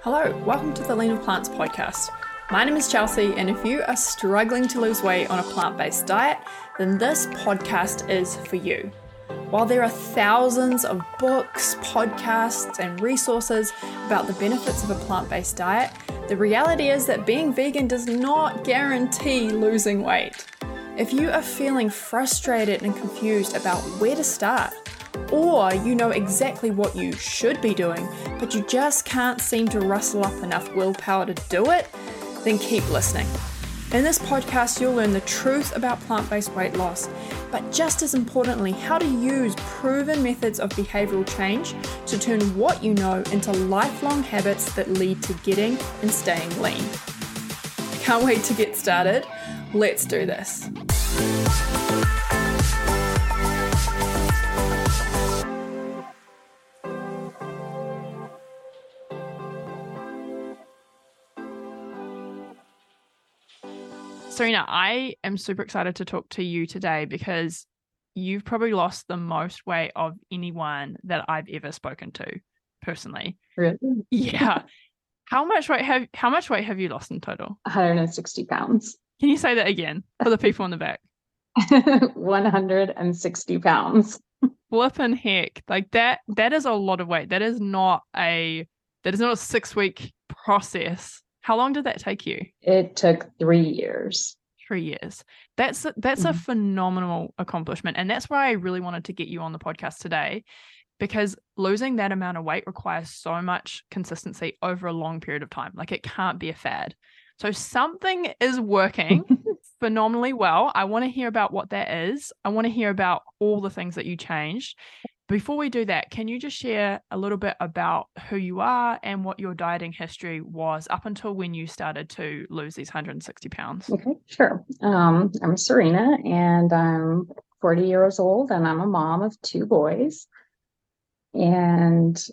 Hello, welcome to the Lean with Plants podcast. My name is Chelsea, and if you are struggling to lose weight on a plant-based diet, then this podcast is for you. While there are thousands of books, podcasts, and resources about the benefits of a plant-based diet, the reality is that being vegan does not guarantee losing weight. If you are feeling frustrated and confused about where to start, or you know exactly what you should be doing, but you just can't seem to rustle up enough willpower to do it, then keep listening. In this podcast, you'll learn the truth about plant-based weight loss, but just as importantly, how to use proven methods of behavioral change to turn what you know into lifelong habits that lead to getting and staying lean. Can't wait to get started. Let's do this. Serena, I am super excited to talk to you today because you've probably lost the most weight of anyone that I've ever spoken to personally. Really? Yeah. How much weight have you lost in total? 160 pounds. Can you say that again for the people in the back? 160 pounds. Flippin' heck. Like that is a lot of weight. That is not a 6-week process. How long did that take you? It took 3 years. 3 years. That's a phenomenal accomplishment. And that's why I really wanted to get you on the podcast today, because losing that amount of weight requires so much consistency over a long period of time. Like it can't be a fad. So something is working phenomenally well. I want to hear about what that is. I want to hear about all the things that you changed. Before we do that, can you just share a little bit about who you are and what your dieting history was up until when you started to lose these 160 pounds? Okay, sure. I'm Serena, and I'm 40 years old, and I'm a mom of 2 boys. And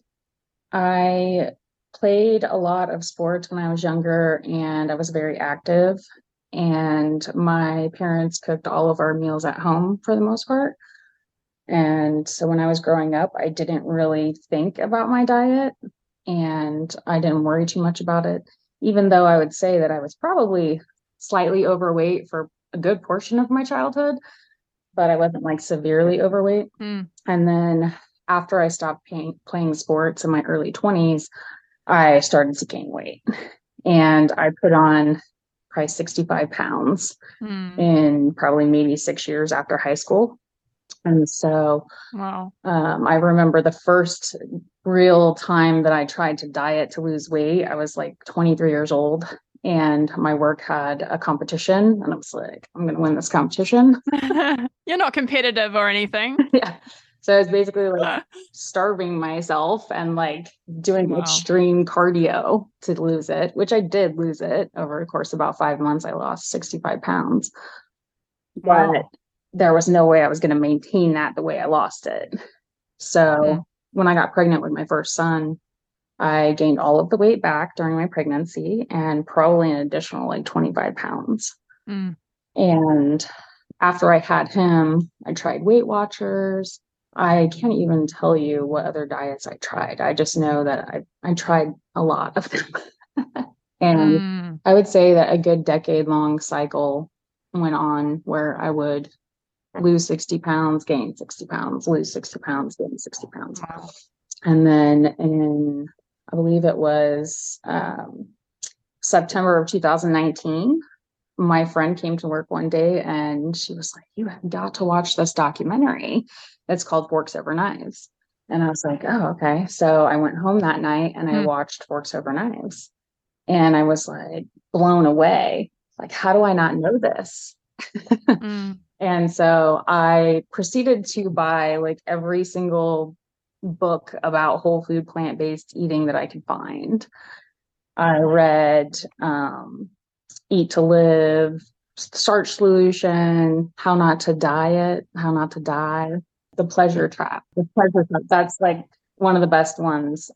I played a lot of sports when I was younger, and I was very active. And my parents cooked all of our meals at home for the most part. And so when I was growing up, I didn't really think about my diet, and I didn't worry too much about it, even though I would say that I was probably slightly overweight for a good portion of my childhood, but I wasn't like severely overweight. And then after I stopped playing sports in my early 20s, I started to gain weight, and I put on probably 65 pounds in probably maybe 6 years after high school. And so Wow. I remember the first real time that I tried to diet to lose weight, I was like 23 years old, and my work had a competition, and I was like, I'm going to win this competition. You're not competitive or anything. Yeah. So I was basically like starving myself and like doing extreme cardio to lose it, which I did lose it over the course of about 5 months. I lost 65 pounds. But there was no way I was going to maintain that the way I lost it. So when I got pregnant with my first son, I gained all of the weight back during my pregnancy and probably an additional like 25 pounds. And after I had him, I tried Weight Watchers. I can't even tell you what other diets I tried. I just know that I tried a lot of them. And I would say that a good decade-long cycle went on where I would lose 60 pounds, gain 60 pounds, lose 60 pounds, gain 60 pounds. Wow. And then I believe it was September of 2019, my friend came to work one day and she was like, "You have got to watch this documentary. It's called Forks Over Knives." And I was like, "Oh, okay." So I went home that night and I watched Forks Over Knives. And I was like blown away. Like, how do I not know this? And so I proceeded to buy like every single book about whole food plant-based eating that I could find. I read Eat to Live, Starch Solution, How Not to Diet, How Not to Die, The Pleasure Trap. The Pleasure Trap, that's like one of the best ones,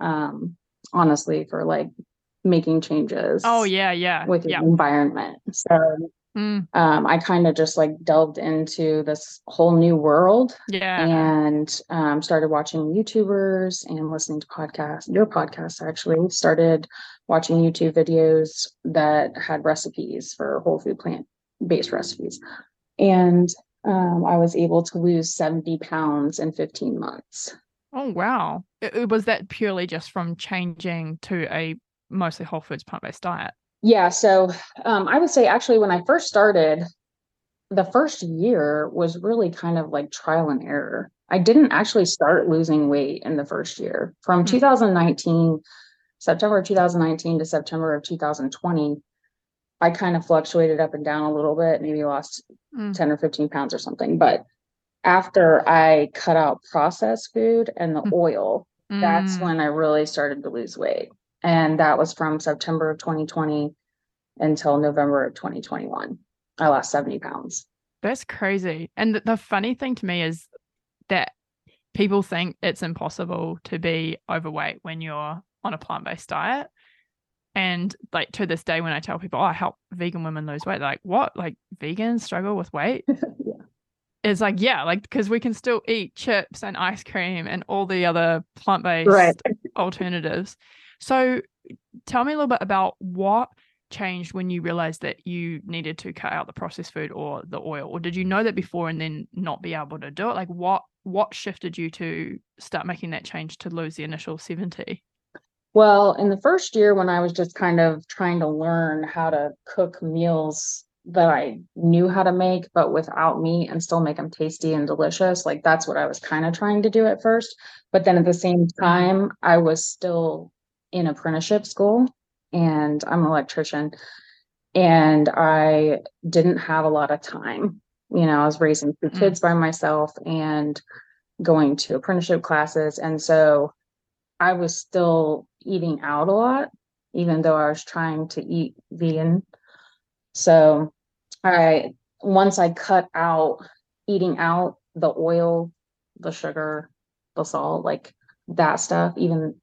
honestly, for like making changes. Oh, yeah. With your environment. So Mm. I kind of just like delved into this whole new world Yeah. and started watching YouTubers and listening to podcasts. Your podcast actually started watching YouTube videos that had recipes for whole food plant-based recipes. And I was able to lose 70 pounds in 15 months. Oh, wow. Was that purely just from changing to a mostly whole foods plant-based diet? Yeah, so I would say actually when I first started, the first year was really kind of like trial and error. I didn't actually start losing weight in the first year. From Mm. 2019, September of 2019 to September of 2020, I kind of fluctuated up and down a little bit, maybe lost Mm. 10 or 15 pounds or something. But after I cut out processed food and the Mm. oil, that's Mm. when I really started to lose weight. And that was from September of 2020 until November of 2021. I lost 70 pounds. That's crazy. And the funny thing to me is that people think it's impossible to be overweight when you're on a plant-based diet. And like to this day, when I tell people, oh, I help vegan women lose weight, they're like, what? Like vegans struggle with weight? Yeah. It's like, yeah, like because we can still eat chips and ice cream and all the other Right. plant-based alternatives. So tell me a little bit about what changed when you realized that you needed to cut out the processed food or the oil, or did you know that before and then not be able to do it? Like what shifted you to start making that change to lose the initial 70? Well, in the first year, when I was just kind of trying to learn how to cook meals that I knew how to make, but without meat and still make them tasty and delicious, like that's what I was kind of trying to do at first. But then at the same time, I was still in apprenticeship school and I'm an electrician and I didn't have a lot of time. I was raising two Mm. kids by myself and going to apprenticeship classes. And so I was still eating out a lot, even though I was trying to eat vegan. So I once I cut out eating out, the oil, the sugar, the salt, like that stuff, even,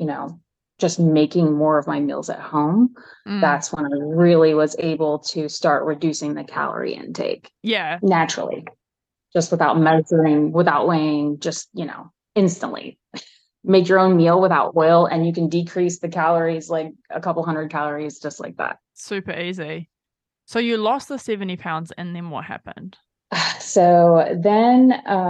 just making more of my meals at home, Mm. that's when I really was able to start reducing the calorie intake Yeah. naturally, just without measuring, without weighing, just, instantly make your own meal without oil and you can decrease the calories like a couple hundred calories just like that. Super easy. So you lost the 70 pounds and then what happened? So then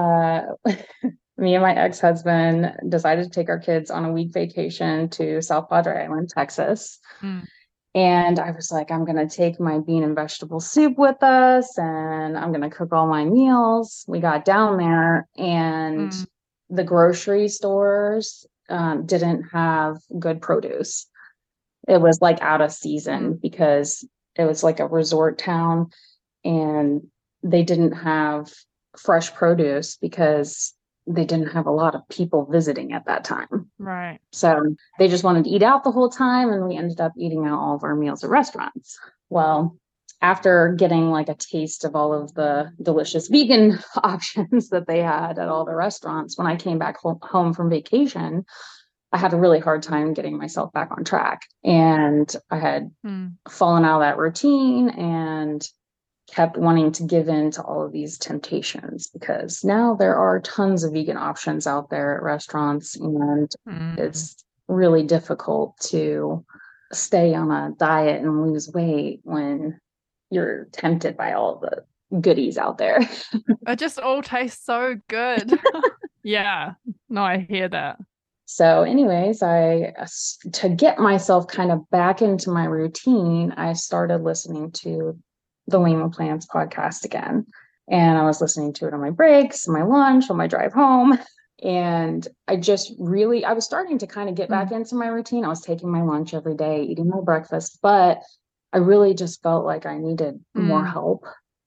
me and my ex-husband decided to take our kids on a week vacation to South Padre Island, Texas. Mm. And I was like, I'm going to take my bean and vegetable soup with us and I'm going to cook all my meals. We got down there and Mm. the grocery stores didn't have good produce. It was like out of Mm. season because it was like a resort town and they didn't have fresh produce because they didn't have a lot of people visiting at that time. Right. So they just wanted to eat out the whole time, and we ended up eating out all of our meals at restaurants. Well, after getting like a taste of all of the delicious vegan options that they had at all the restaurants, when I came back home from vacation, I had a really hard time getting myself back on track. And I had Mm. fallen out of that routine and kept wanting to give in to all of these temptations because now there are tons of vegan options out there at restaurants and Mm. it's really difficult to stay on a diet and lose weight when you're tempted by all the goodies out there. It just all tastes so good. Yeah. No, I hear that. So anyways, to get myself kind of back into my routine, I started listening to the Lima Plants podcast again. And I was listening to it on my breaks, my lunch, on my drive home. And I was starting to kind of get back Mm. into my routine. I was taking my lunch every day, eating my breakfast, but I really just felt like I needed more Mm. help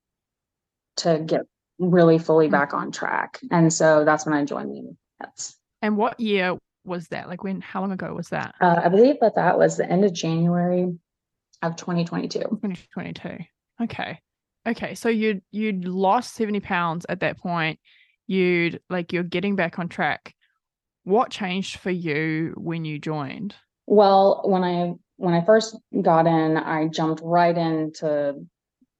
to get really fully Mm. back on track. And so that's when I joined Lima Plants. And what year was that? Like how long ago was that? I believe that was the end of January of 2022. 2022. Okay. Okay. So you'd lost 70 pounds at that point. You're getting back on track. What changed for you when you joined? Well, when I first got in, I jumped right into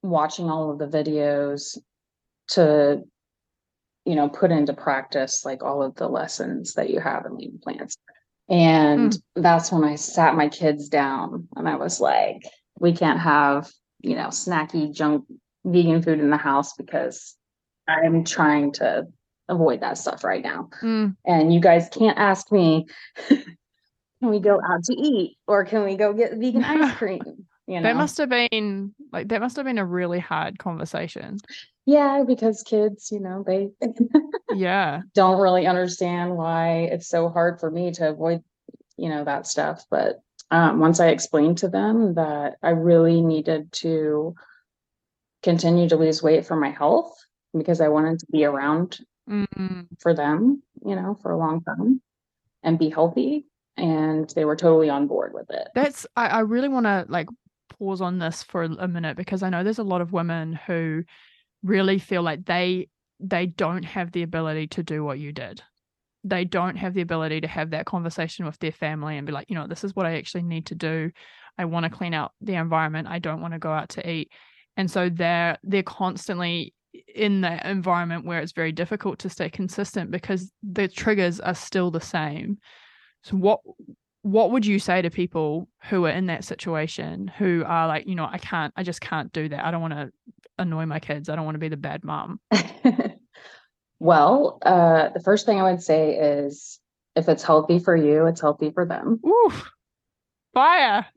watching all of the videos to, put into practice like all of the lessons that you have in leading plants. And that's when I sat my kids down and I was like, we can't have, snacky junk vegan food in the house because I'm trying to avoid that stuff right now. And you guys can't ask me, can we go out to eat or can we go get vegan ice cream? That must have been a really hard conversation. Yeah, because kids, they don't really understand why it's so hard for me to avoid, that stuff. But once I explained to them that I really needed to continue to lose weight for my health because I wanted to be around for them, for a long time and be healthy. And they were totally on board with it. I really want to pause on this for a minute because I know there's a lot of women who really feel like they don't have the ability to do what you did. They don't have the ability to have that conversation with their family and be like, this is what I actually need to do. I want to clean out the environment. I don't want to go out to eat. And so they're constantly in that environment where it's very difficult to stay consistent because the triggers are still the same. So what would you say to people who are in that situation who are like, I just can't do that. I don't want to annoy my kids. I don't want to be the bad mom. Well, the first thing I would say is if it's healthy for you, it's healthy for them. Ooh, fire.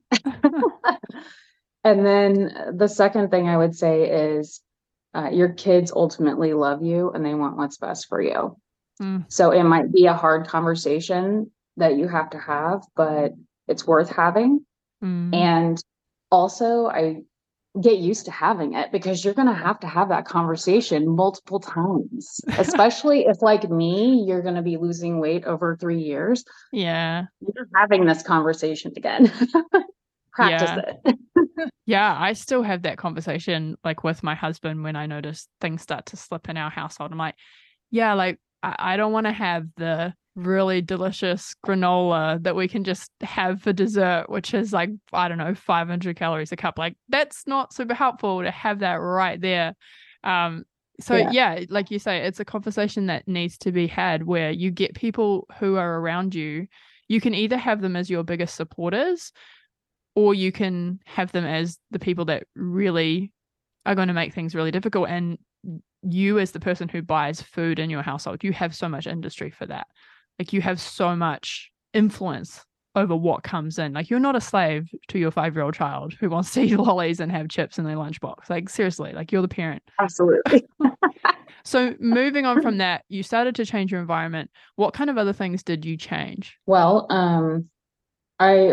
And then the second thing I would say is your kids ultimately love you and they want what's best for you. So it might be a hard conversation that you have to have, but it's worth having. And also I get used to having it because you're going to have that conversation multiple times, especially if like me, you're going to be losing weight over 3 years. Yeah. You're having this conversation again. Practice it. Yeah, I still have that conversation with my husband when I notice things start to slip in our household. I'm like, yeah, I don't want to have the really delicious granola that we can just have for dessert, which is 500 calories a cup. That's not super helpful to have that right there. Yeah, like you say, it's a conversation that needs to be had where you get people who are around you. You can either have them as your biggest supporters or you can have them as the people that really are going to make things really difficult. And you as the person who buys food in your household, you have so much industry for that. You have so much influence over what comes in. You're not a slave to your 5-year-old child who wants to eat lollies and have chips in their lunchbox. Seriously, you're the parent. Absolutely. So moving on from that, you started to change your environment. What kind of other things did you change? Well, I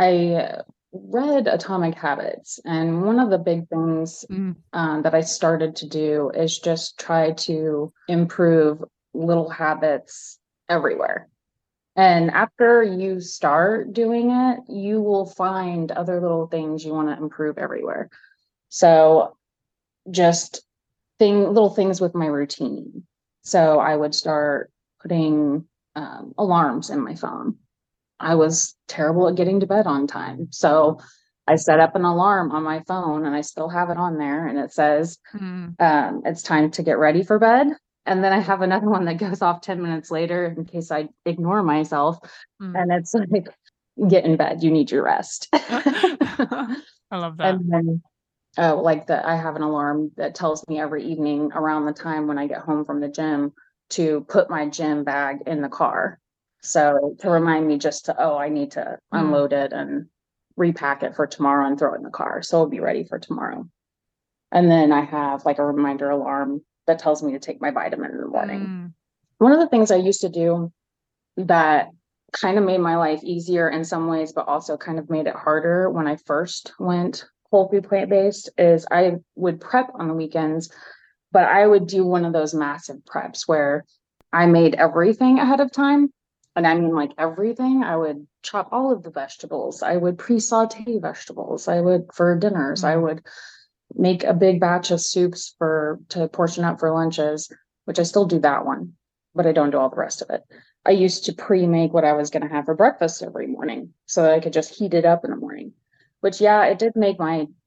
read Atomic Habits, and one of the big things that I started to do is just try to improve little habits everywhere. And after you start doing it, you will find other little things you want to improve everywhere. So just little things with my routine. So I would start putting alarms in my phone. I was terrible at getting to bed on time. So I set up an alarm on my phone and I still have it on there and it says, it's time to get ready for bed. And then I have another one that goes off 10 minutes later in case I ignore myself. And it's like, get in bed. You need your rest. I love that. And then I have an alarm that tells me every evening around the time when I get home from the gym to put my gym bag in the car. So to remind me I need to unload it and repack it for tomorrow and throw it in the car. So it'll be ready for tomorrow. And then I have a reminder alarm that tells me to take my vitamin in the morning. One of the things I used to do that kind of made my life easier in some ways, but also kind of made it harder when I first went whole food plant-based is I would prep on the weekends, but I would do one of those massive preps where I made everything ahead of time. And I mean, everything. I would chop all of the vegetables. I would pre-saute vegetables. For dinners, I would make a big batch of soups to portion up for lunches, which I still do that one, but I don't do all the rest of it. I used to pre-make what I was going to have for breakfast every morning so that I could just heat it up in the morning, which, it did make my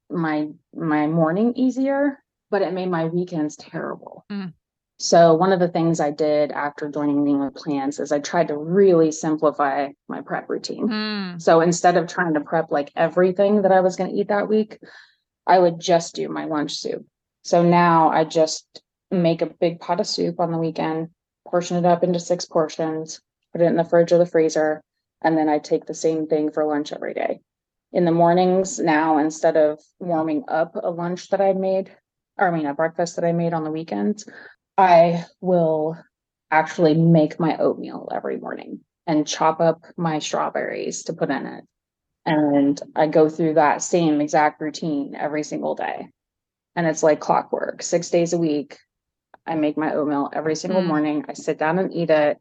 my morning easier, but it made my weekends terrible. Mm. So one of the things I did after joining Meal with Plants is I tried to really simplify my prep routine. Mm. So instead of trying to prep like everything that I was going to eat that week, I would just do my lunch soup. So now I just make a big pot of soup on the weekend, portion it up into 6 portions, put it in the fridge or the freezer, and then I take the same thing for lunch every day. In the mornings now, instead of warming up a lunch that I made, or I mean a breakfast that I made on the weekends, I will actually make my oatmeal every morning and chop up my strawberries to put in it. And I go through that same exact routine every single day. And it's like clockwork, 6 days a week. I make my oatmeal every single morning. I sit down and eat it.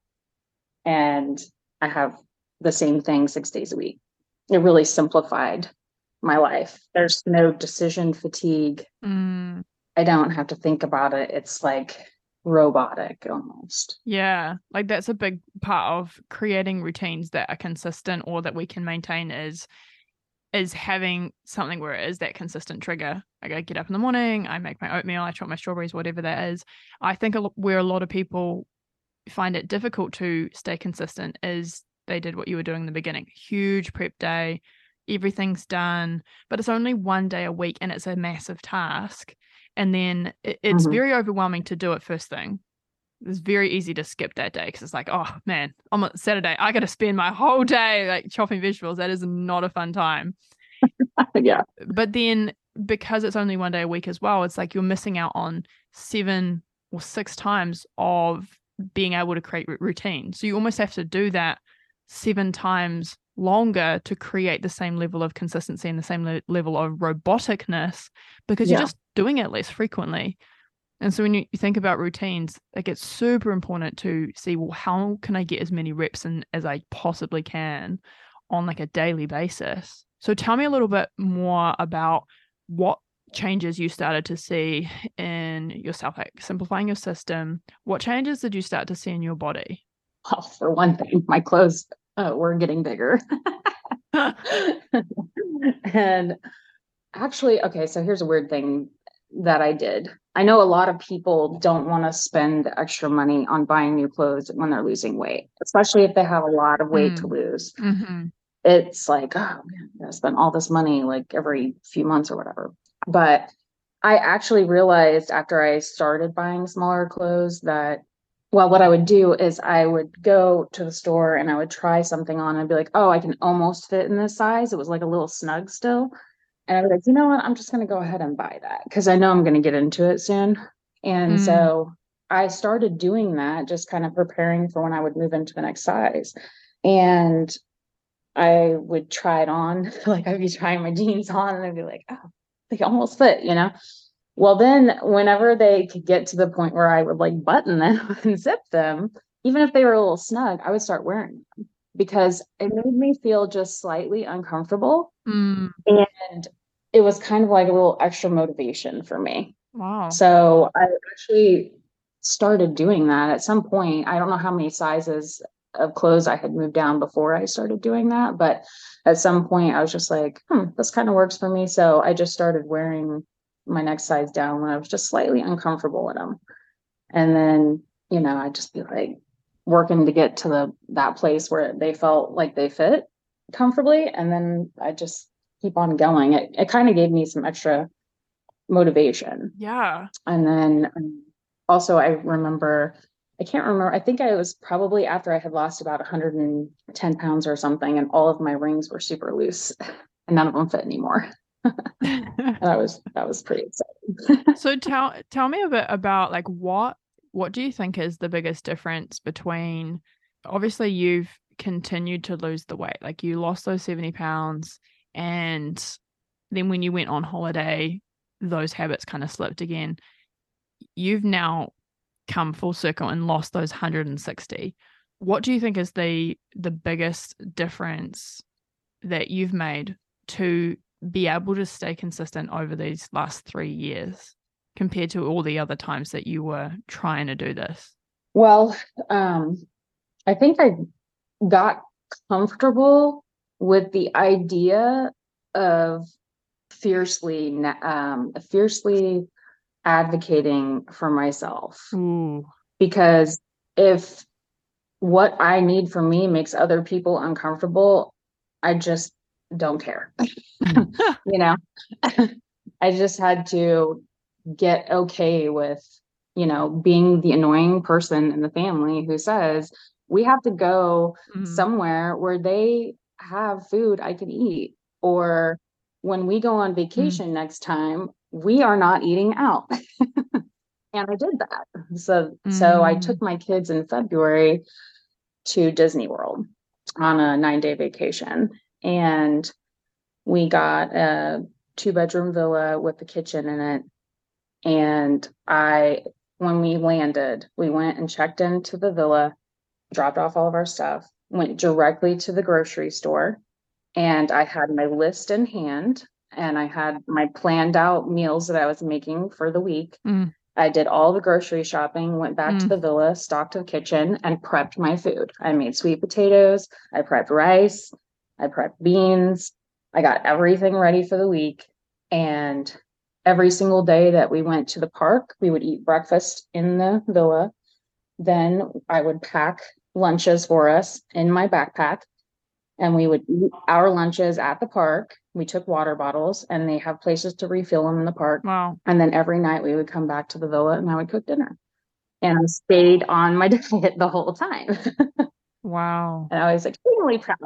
And I have the same thing 6 days a week. It really simplified my life. There's no decision fatigue. I don't have to think about it. It's like robotic almost. Yeah, like that's a big part of creating routines that are consistent or that we can maintain is having something where it is that consistent trigger. Like I get up in the morning, I make my oatmeal, I chop my strawberries, whatever that is. I think where a lot of people find it difficult to stay consistent is they did what you were doing in the beginning. Huge prep day, everything's done, but it's only one day a week and it's a massive task. And then it's very overwhelming to do it first thing. It's very easy to skip that day because it's like, oh man, on Saturday, I got to spend my whole day like chopping vegetables. That is not a fun time. Yeah. But then because it's only one day a week as well, it's like you're missing out on 7 or 6 times of being able to create routine. So you almost have to do that 7 times longer to create the same level of consistency and the same level of roboticness because you're just doing it less frequently. And so when you think about routines, like it's super important to see, well, how can I get as many reps in as I possibly can on like a daily basis? So tell me a little bit more about what changes you started to see in yourself, like simplifying your system. What changes did you start to see in your body? Well, for one thing, my clothes were getting bigger. And actually, okay, so here's a weird thing that I did. I know a lot of people don't want to spend extra money on buying new clothes when they're losing weight, especially if they have a lot of weight to lose. It's like, oh man, I gotta spend all this money like every few months or whatever. But I actually realized after I started buying smaller clothes that, well, what I would do is I would go to the store and I would try something on and be like, oh, I can almost fit in this size. It was like a little snug still. And I was like, you know what? I'm just going to go ahead and buy that because I know I'm going to get into it soon. And so I started doing that, just kind of preparing for when I would move into the next size. And I would try it on, like I'd be trying my jeans on and I'd be like, oh, they almost fit, you know? Well, then whenever they could get to the point where I would like button them and zip them, even if they were a little snug, I would start wearing them because it made me feel just slightly uncomfortable. And it was kind of like a little extra motivation for me. Wow. So I actually started doing that at some point. I don't know how many sizes of clothes I had moved down before I started doing that, but at some point I was just like, this kind of works for me. So I just started wearing my next size down when I was just slightly uncomfortable in them. And then, you know, I'd just be like working to get to that place where they felt like they fit comfortably. And then I just keep on going. It kind of gave me some extra motivation. Yeah. And then also I remember, I can't remember, I think I was probably after I had lost about 110 pounds or something, and all of my rings were super loose and none of them fit anymore. That was pretty exciting. So tell me a bit about like what do you think is the biggest difference between, obviously you've continued to lose the weight, like you lost those 70 pounds and then when you went on holiday, those habits kind of slipped again. You've now come full circle and lost those 160. What do you think is the biggest difference that you've made to be able to stay consistent over these last 3 years compared to all the other times that you were trying to do this? Well, I think I got comfortable with the idea of fiercely advocating for myself, Ooh. because if what I need for me makes other people uncomfortable, I just don't care. You know, I just had to get okay with, being the annoying person in the family who says, we have to go Mm, somewhere where they have food I can eat. Or when we go on mm, vacation next time, we are not eating out. And I did that. So I mm, took my kids in February to Disney World on a 9-day vacation. And we got a 2-bedroom villa with a kitchen in it. And when we landed, we went and checked into the villa, dropped off all of our stuff, went directly to the grocery store, and I had my list in hand and I had my planned out meals that I was making for the week. mm, I did all the grocery shopping, went back to mm. the villa, stocked the kitchen, and prepped my food. I made sweet potatoes, I prepped rice, I prepped beans. I got everything ready for the week. And every single day that we went to the park, we would eat breakfast in the villa. Then I would pack lunches for us in my backpack, and we would eat our lunches at the park. We took water bottles, and they have places to refill them in the park. Wow. And then every night we would come back to the villa and I would cook dinner. And I stayed on my diet the whole time. Wow. And I was extremely proud.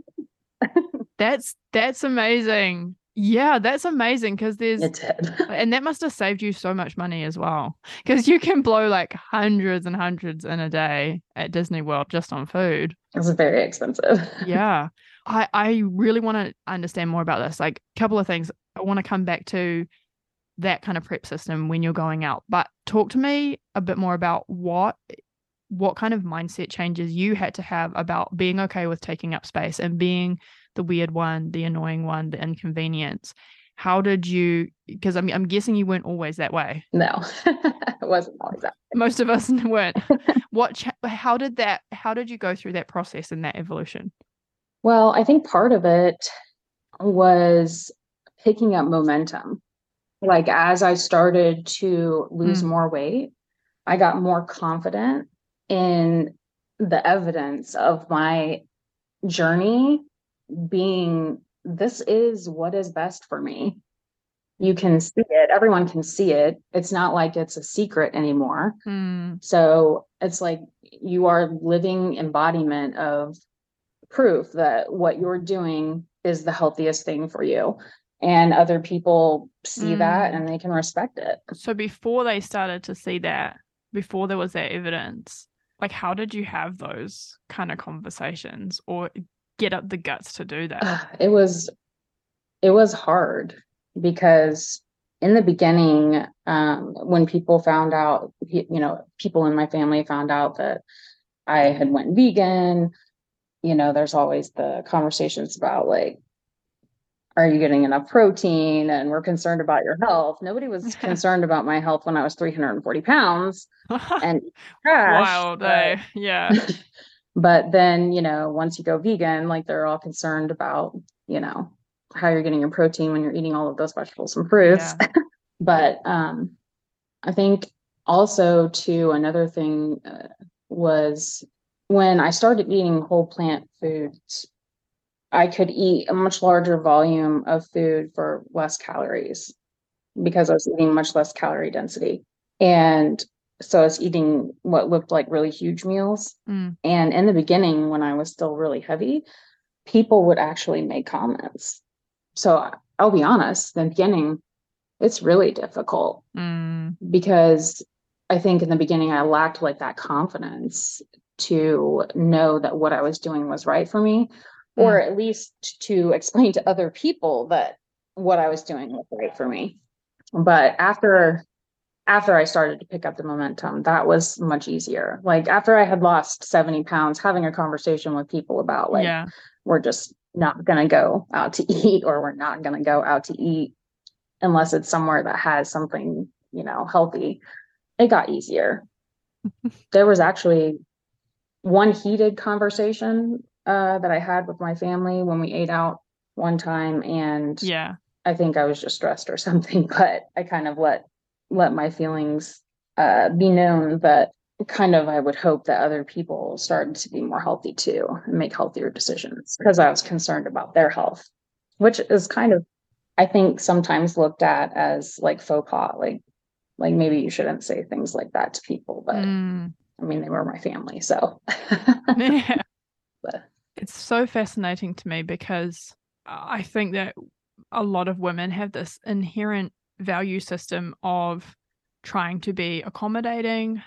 That's amazing. Yeah, that's amazing because It there's did. and that must have saved you so much money as well. Because you can blow like hundreds and hundreds in a day at Disney World just on food. It was very expensive. Yeah. I really want to understand more about this. Like a couple of things. I want to come back to that kind of prep system when you're going out. But talk to me a bit more about what kind of mindset changes you had to have about being okay with taking up space and being the weird one, the annoying one, the inconvenience. How did you, because I'm guessing you weren't always that way. No, it wasn't always that. Most of us weren't. How did you go through that process and that evolution? Well, I think part of it was picking up momentum. Like as I started to lose Mm, more weight, I got more confident in the evidence of my journey being, this is what is best for me. You can see it, everyone can see it. It's not like it's a secret anymore. mm, So it's like you are living embodiment of proof that what you're doing is the healthiest thing for you. And other people see that mm. and they can respect it. So before they started to see that, before there was that evidence, like how did you have those kind of conversations or get up the guts to do that? It was hard because in the beginning, when people found out, people in my family found out that I had went vegan, there's always the conversations about like, are you getting enough protein? And we're concerned about your health. Nobody was concerned about my health when I was 340 pounds and trash. Wild, eh? Yeah. But then, once you go vegan, like they're all concerned about, how you're getting your protein when you're eating all of those vegetables and fruits. Yeah. But I think also too, another thing was when I started eating whole plant foods, I could eat a much larger volume of food for less calories because I was eating much less calorie density. And so I was eating what looked like really huge meals. Mm, And in the beginning, when I was still really heavy, people would actually make comments. So I'll be honest, in the beginning, it's really difficult mm, because I think in the beginning I lacked like that confidence to know that what I was doing was right for me, or mm, at least to explain to other people that what I was doing was right for me. But after I started to pick up the momentum, that was much easier. Like after I had lost 70 pounds, having a conversation with people about like, yeah. we're just not going to go out to eat, or we're not going to go out to eat unless it's somewhere that has something, healthy. It got easier. There was actually one heated conversation that I had with my family when we ate out one time, and Yeah. I think I was just stressed or something, but I kind of let my feelings be known, that kind of I would hope that other people started to be more healthy too and make healthier decisions, because I was concerned about their health, which is kind of, I think, sometimes looked at as like faux pas, like maybe you shouldn't say things like that to people, but I mean, they were my family, so. Yeah. But, It's so fascinating to me because I think that a lot of women have this inherent value system of trying to be accommodating.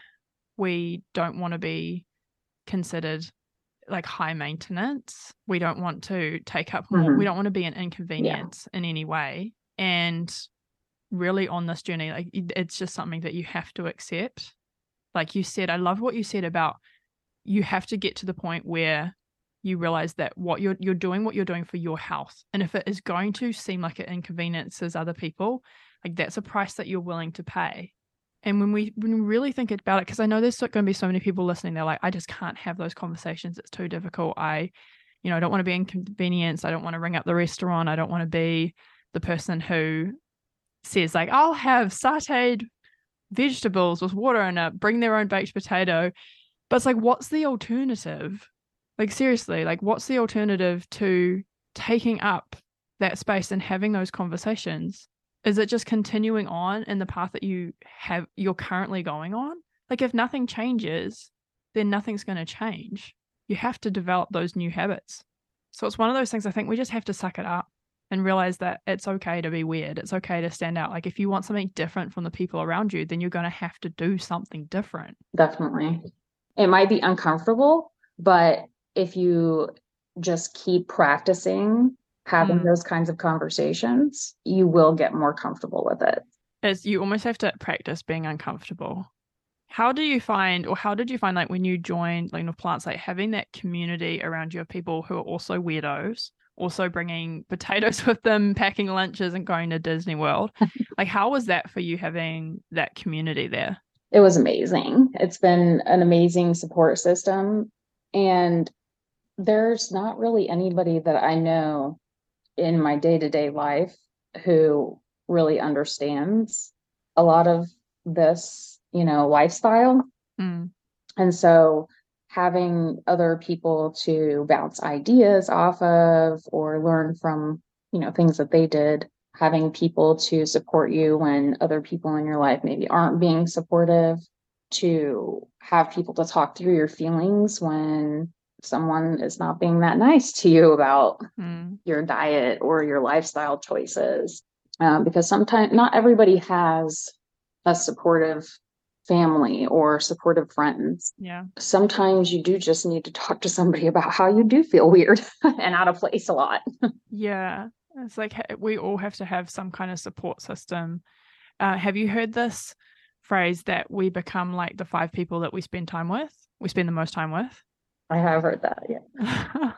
We don't want to be considered like high maintenance. We don't want to take up more. We don't want to be an inconvenience in any way. And really on this journey, like it's just something that you have to accept. Like you said, I love what you said about you have to get to the point where you realize that what you're doing for your health. And if it is going to seem like it inconveniences other people, like that's a price that you're willing to pay. And when we really think about it, because I know there's going to be so many people listening, they're like, I just can't have those conversations. It's too difficult. I don't want to be inconvenienced. I don't want to ring up the restaurant. I don't want to be the person who says like, I'll have sauteed vegetables with water in it, bring their own baked potato. But it's like, what's the alternative? Like, seriously, like, what's the alternative to taking up that space and having those conversations? Is it just continuing on in the path that you're currently going on? Like, if nothing changes, then nothing's going to change. You have to develop those new habits. So it's one of those things, I think we just have to suck it up and realize that it's okay to be weird. It's okay to stand out. Like, if you want something different from the people around you, then you're going to have to do something different. Definitely. It might be uncomfortable, but if you just keep practicing having those kinds of conversations, you will get more comfortable with it. You almost have to practice being uncomfortable. How did you find like when you joined Lean with Plants, like having that community around you of people who are also weirdos, also bringing potatoes with them, packing lunches and going to Disney World? Like, how was that for you having that community there? It was amazing. It's been an amazing support system. And there's not really anybody that I know in my day-to-day life who really understands a lot of this, lifestyle. And so having other people to bounce ideas off of or learn from, things that they did, having people to support you when other people in your life maybe aren't being supportive, to have people to talk through your feelings when someone is not being that nice to you about your diet or your lifestyle choices. Because sometimes not everybody has a supportive family or supportive friends. Yeah. Sometimes you do just need to talk to somebody about how you do feel weird and out of place a lot. Yeah. It's like we all have to have some kind of support system. Have you heard this phrase that we become like the 5 people that we spend the most time with? I have heard that, yeah.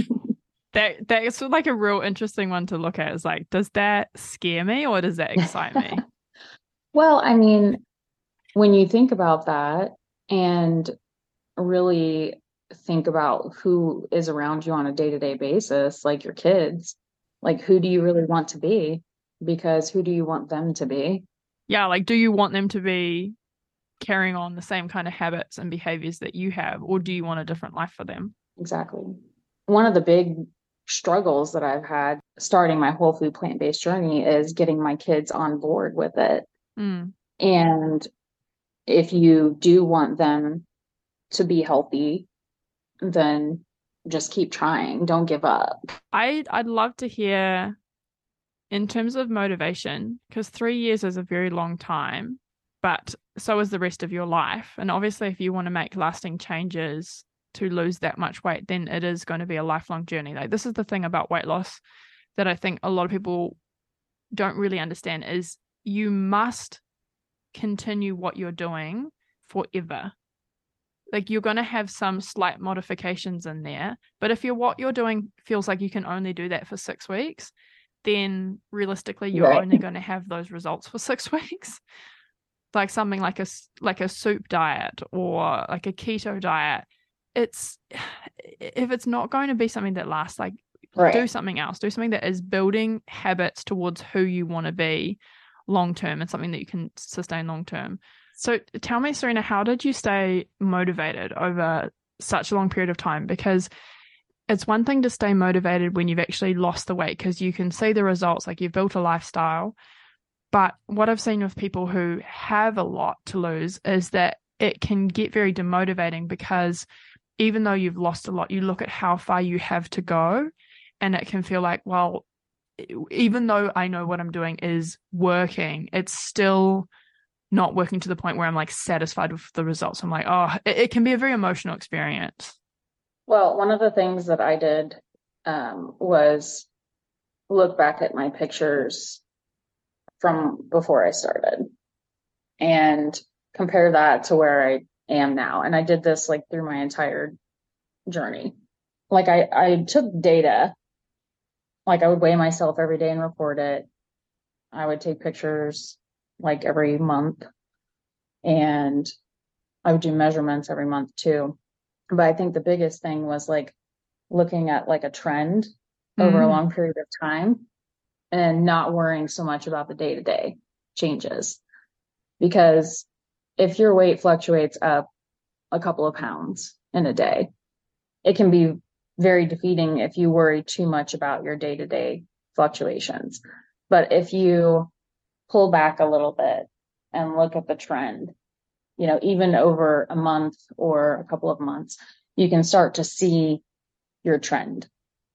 That's like a real interesting one to look at. Is like, does that scare me or does that excite me? Well, I mean, when you think about that and really think about who is around you on a day-to-day basis, like your kids, like who do you really want to be? Because who do you want them to be? Yeah, like do you want them to be carrying on the same kind of habits and behaviors that you have, or do you want a different life for them? Exactly. One of the big struggles that I've had starting my whole food plant-based journey is getting my kids on board with it. And if you do want them to be healthy, then just keep trying. Don't give up. I'd love to hear in terms of motivation, because 3 years is a very long time, but so is the rest of your life. And obviously, if you want to make lasting changes to lose that much weight, then it is going to be a lifelong journey. Like, this is the thing about weight loss that I think a lot of people don't really understand is you must continue what you're doing forever. Like, you're going to have some slight modifications in there, but if what you're doing feels like you can only do that for 6 weeks, then realistically you're only going to have those results for 6 weeks. Like something like a soup diet or like a keto diet, if it's not going to be something that lasts like do Right. something else. Do something that is building habits towards who you want to be long term and something that you can sustain long term. So tell me, Serena, how did you stay motivated over such a long period of time? Because it's one thing to stay motivated when you've actually lost the weight because you can see the results, like you've built a lifestyle. But what I've seen with people who have a lot to lose is that it can get very demotivating because even though you've lost a lot, you look at how far you have to go and it can feel like, well, even though I know what I'm doing is working, it's still not working to the point where I'm like satisfied with the results. I'm like, oh, it can be a very emotional experience. Well, one of the things that I did was look back at my pictures from before I started and compare that to where I am now. And I did this like through my entire journey. Like I took data, like I would weigh myself every day and report it. I would take pictures like every month and I would do measurements every month too. But I think the biggest thing was like looking at like a trend over a Mm. long period of time and not worrying so much about the day-to-day changes. Because if your weight fluctuates up a couple of pounds in a day, it can be very defeating if you worry too much about your day-to-day fluctuations. But if you pull back a little bit and look at the trend, you know, even over a month or a couple of months, you can start to see your trend.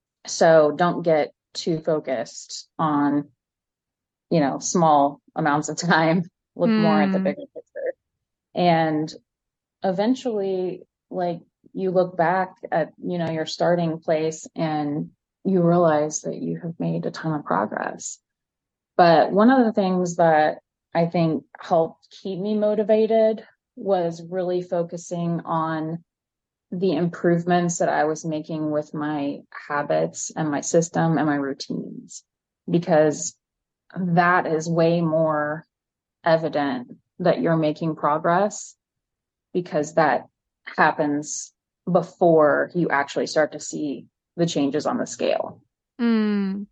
So don't get too focused on, you know, small amounts of time. Look more at the Mm. bigger picture. And eventually, like you look back at, you know, your starting place and you realize that you have made a ton of progress. But one of the things that I think helped keep me motivated was really focusing on the improvements that I was making with my habits and my system and my routines, because that is way more evident that you're making progress because that happens before you actually start to see the changes on the scale. Mm.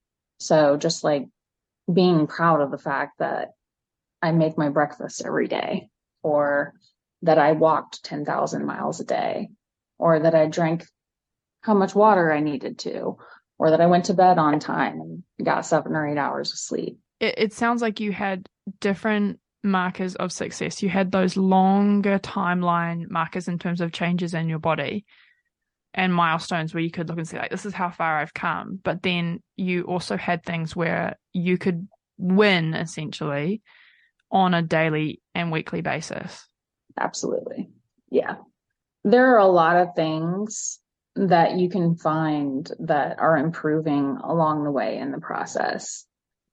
So just like being proud of the fact that I make my breakfast every day, or that I walked 10,000 miles a day, or that I drank how much water I needed to, or that I went to bed on time and got 7 or 8 hours of sleep. It sounds like you had different markers of success. You had those longer timeline markers in terms of changes in your body and milestones where you could look and say, like, this is how far I've come. But then you also had things where you could win essentially on a daily and weekly basis. Absolutely. Yeah. There are a lot of things that you can find that are improving along the way in the process.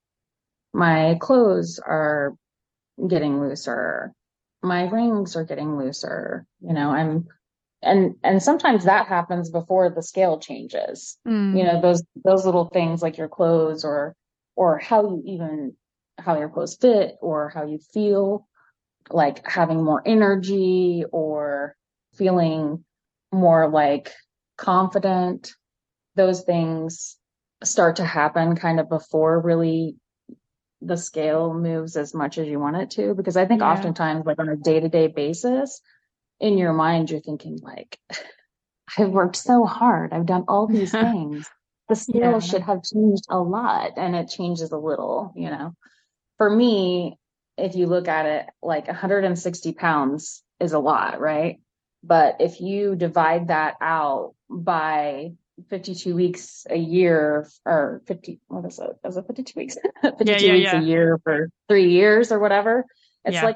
My clothes are getting looser. My rings are getting looser. You know, and sometimes that happens before the scale changes. You Mm. know, those little things like your clothes or how your clothes fit or how you feel, like having more energy or feeling more like confident. Those things start to happen kind of before really the scale moves as much as you want it to. Because I think Yeah. oftentimes, like on a day-to-day basis, in your mind, you're thinking like, I've worked so hard. I've done all these things. The scale Yeah. should have changed a lot, and it changes a little, you know. For me, if you look at it, like 160 pounds is a lot, right? But if you divide that out by 52 weeks a year, or 50, what is it? Is it 52 weeks? Yeah, 52 yeah, weeks a yeah. year for 3 years or whatever. It's Yeah. like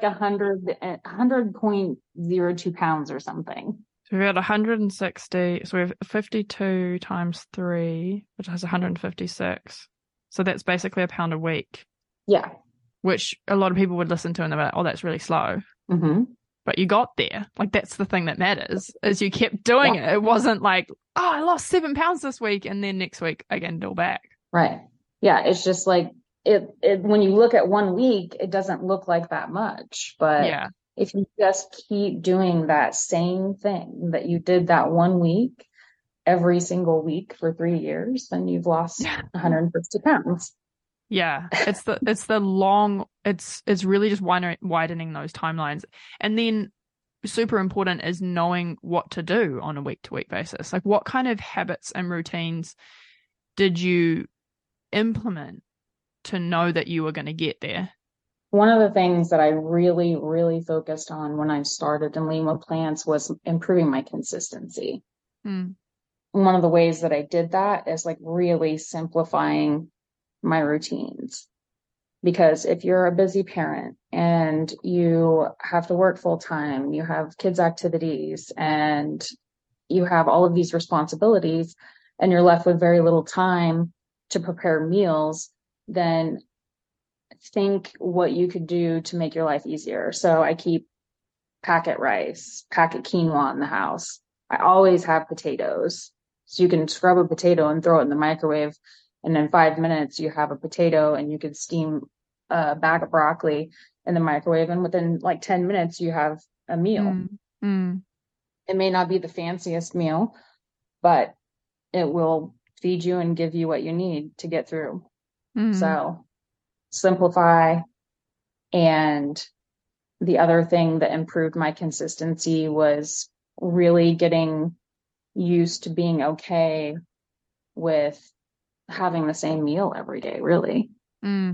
100.02 pounds or something. So we've got 160. So we have 52 times 3, which has 156. So that's basically a pound a week, Yeah. which a lot of people would listen to and they're like, oh, that's really slow. Hmm. But you got there. Like, that's the thing that matters, is you kept doing Yeah. it. It wasn't like, oh, I lost 7 pounds this week and then next week I gained it all back. Right. Yeah. It's just like it when you look at 1 week, it doesn't look like that much. But Yeah. if you just keep doing that same thing that you did that 1 week, every single week for 3 years, then you've lost 150 pounds. Yeah, it's the long, it's really just widening those timelines. And then super important is knowing what to do on a week to week basis. Like, what kind of habits and routines did you implement to know that you were going to get there? One of the things that I really, really focused on when I started in Lean with Plants was improving my consistency. Mm. One of the ways that I did that is like really simplifying my routines. Because if you're a busy parent and you have to work full time, you have kids' activities, and you have all of these responsibilities, and you're left with very little time to prepare meals, then think what you could do to make your life easier. So I keep packet rice, packet quinoa in the house. I always have potatoes. So you can scrub a potato and throw it in the microwave. And in 5 minutes, you have a potato, and you could steam a bag of broccoli in the microwave. And within like 10 minutes, you have a meal. Mm. Mm. It may not be the fanciest meal, but it will feed you and give you what you need to get through. Mm. So simplify. And the other thing that improved my consistency was really getting used to being okay with having the same meal every day, really. Mm.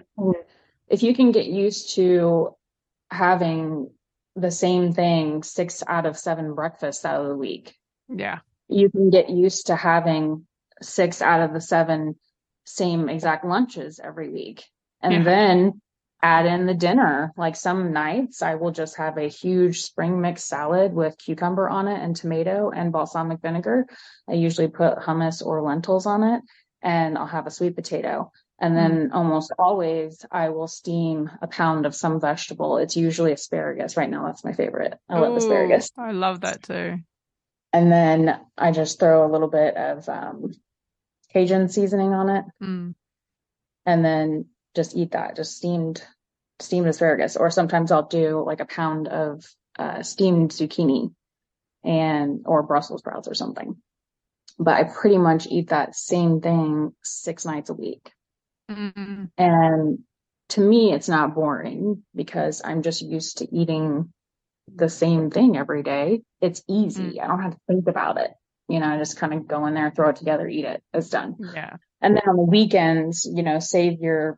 If you can get used to having the same thing 6 out of 7 breakfasts out of the week, Yeah. you can get used to having 6 out of the 7 same exact lunches every week. And then add in the dinner. Like some nights I will just have a huge spring mix salad with cucumber on it and tomato and balsamic vinegar. I usually put hummus or lentils on it, and I'll have a sweet potato. And then almost always I will steam a pound of some vegetable. It's usually asparagus. Right now, that's my favorite. I love asparagus. I love that too. And then I just throw a little bit of Cajun seasoning on it. Mm. And then just eat that, just steamed asparagus. Or sometimes I'll do like a pound of steamed zucchini or Brussels sprouts or something. But I pretty much eat that same thing 6 nights a week. Mm. And to me, it's not boring because I'm just used to eating the same thing every day. It's easy. I don't have to think about it. I just kind of go in there, throw it together, eat it. It's done. Yeah. And then on the weekends, save your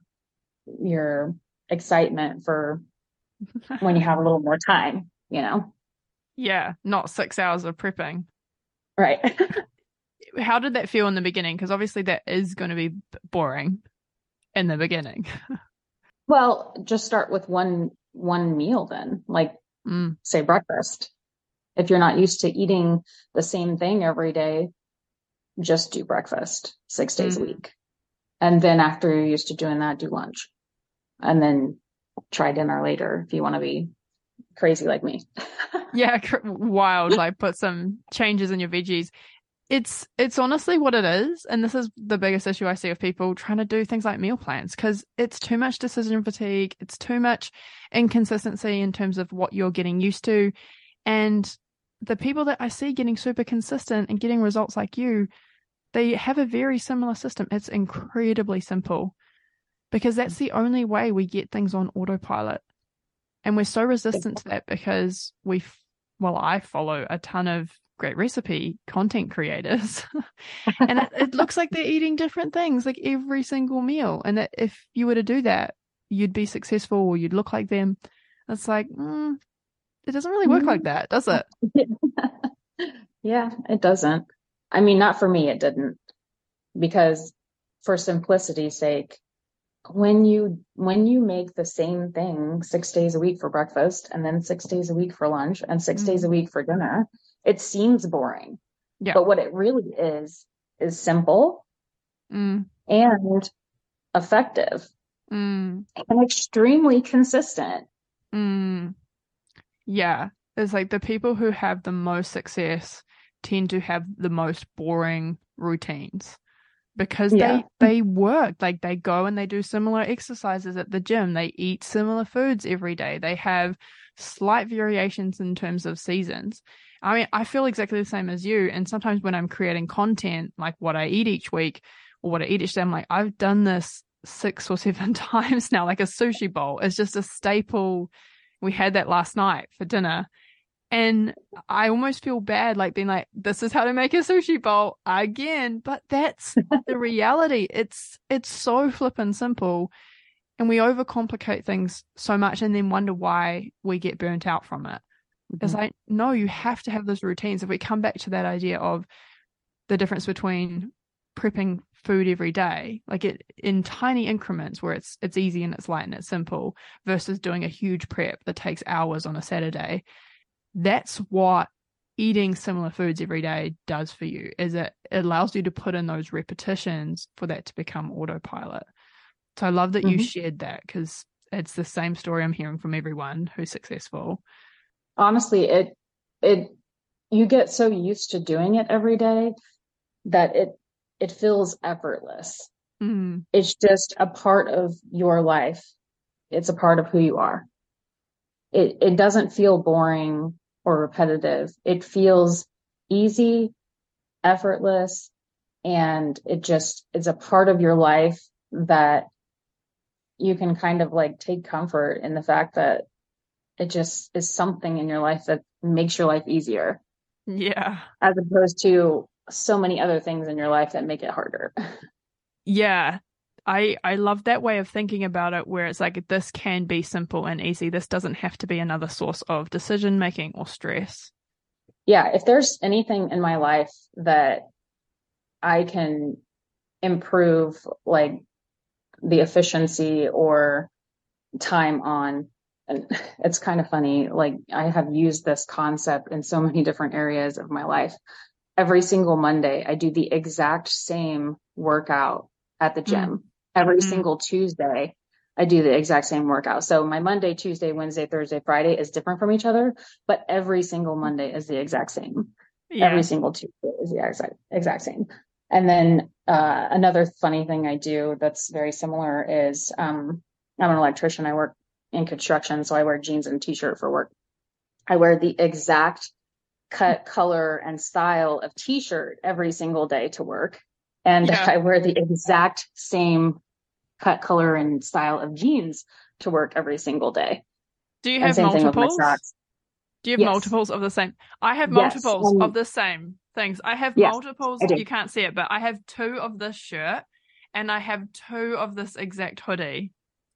excitement for when you have a little more time, Yeah, not 6 hours of prepping. Right. How did that feel in the beginning? Because obviously that is going to be boring in the beginning. Well, just start with one meal then, like say breakfast. If you're not used to eating the same thing every day, just do breakfast 6 days a week. And then after you're used to doing that, do lunch. And then try dinner later if you want to be crazy like me. Yeah, wild, like put some changes in your veggies. It's honestly what it is. And this is the biggest issue I see of people trying to do things like meal plans, because it's too much decision fatigue. It's too much inconsistency in terms of what you're getting used to. And the people that I see getting super consistent and getting results like you, they have a very similar system. It's incredibly simple, because that's the only way we get things on autopilot. And we're so resistant to that because I follow a ton of great recipe content creators and it looks like they're eating different things like every single meal. And that if you were to do that, you'd be successful or you'd look like them. It's like, it doesn't really work like that, does it? Yeah, it doesn't. I mean, not for me, it didn't. Because for simplicity's sake, when you make the same thing 6 days a week for breakfast and then 6 days a week for lunch and 6 days a week for dinner, it seems boring. Yeah. But what it really is simple and effective and extremely consistent. Yeah. It's like the people who have the most success tend to have the most boring routines. Because they work, like they go and they do similar exercises at the gym. They eat similar foods every day. They have slight variations in terms of seasons. I mean, I feel exactly the same as you. And sometimes when I'm creating content, like what I eat each week or what I eat each day, I'm like, I've done this 6 or 7 times now. Like a sushi bowl is just a staple. We had that last night for dinner. And I almost feel bad, like being like, this is how to make a sushi bowl again. But that's the reality. It's so flippin' simple. And we overcomplicate things so much and then wonder why we get burnt out from it. It's like, no, you have to have those routines. If we come back to that idea of the difference between prepping food every day, like it in tiny increments where it's easy and it's light and it's simple, versus doing a huge prep that takes hours on a Saturday, that's what eating similar foods every day does for you, is it allows you to put in those repetitions for that to become autopilot. So I love that you shared that, because it's the same story I'm hearing from everyone who's successful. Honestly, you get so used to doing it every day that it feels effortless. It's just a part of your life. It's a part of who you are. It doesn't feel boring or repetitive. It feels easy, effortless, and it's a part of your life that you can kind of like take comfort in the fact that it just is something in your life that makes your life easier. Yeah. As opposed to so many other things in your life that make it harder. Yeah. I love that way of thinking about it, where it's like, this can be simple and easy. This doesn't have to be another source of decision making or stress. Yeah. If there's anything in my life that I can improve, like the efficiency or time on, and it's kind of funny, like I have used this concept in so many different areas of my life. Every single Monday, I do the exact same workout at the gym. Every single Tuesday, I do the exact same workout. So my Monday, Tuesday, Wednesday, Thursday, Friday is different from each other, but every single Monday is the exact same. Yeah. Every single Tuesday is the exact same. And then another funny thing I do that's very similar is I'm an electrician. I work in construction, so I wear jeans and t-shirt for work. I wear the exact cut, color, and style of t-shirt every single day to work. And I wear the exact same cut, color, and style of jeans to work every single day. Do you have multiples? Do you have multiples of the same? I have multiples of the same things. I have multiples. You can't see it, but I have 2 of this shirt and I have 2 of this exact hoodie,